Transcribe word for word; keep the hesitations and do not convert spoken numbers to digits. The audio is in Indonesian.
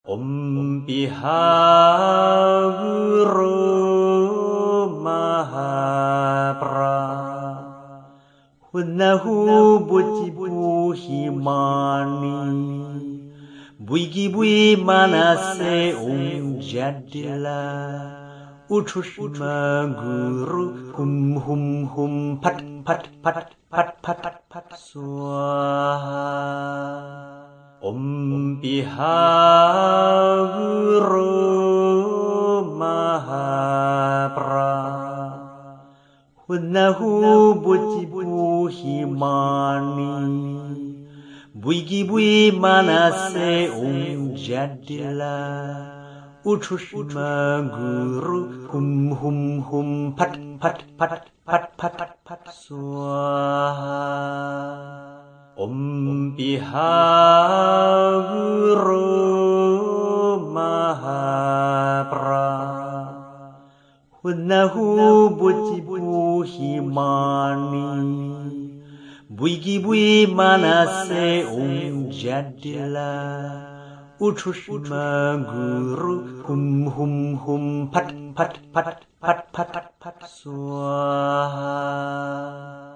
Om Pihaguro Mahapra Hunahu Buci Buhimani Buigi Bui Manase Um Jadila Utushma Guru Hum Hum Hum Pat Pat Pat Pat Pat Pat Swaha Om Pihaguro Mahapra Hunahu Buci Buhimani Buigi Bui Manase Um Jadila Utushma Guru Hum Hum Hum Pat Pat Pat Pat Pat Pat Swaha Om Pihaguro Mahapra Hunahu Buci Buhimani Buigi Bui Manase Um Jadila Utushma Guru Hum Hum Hum Pat Pat Pat Pat Pat Pat Swaha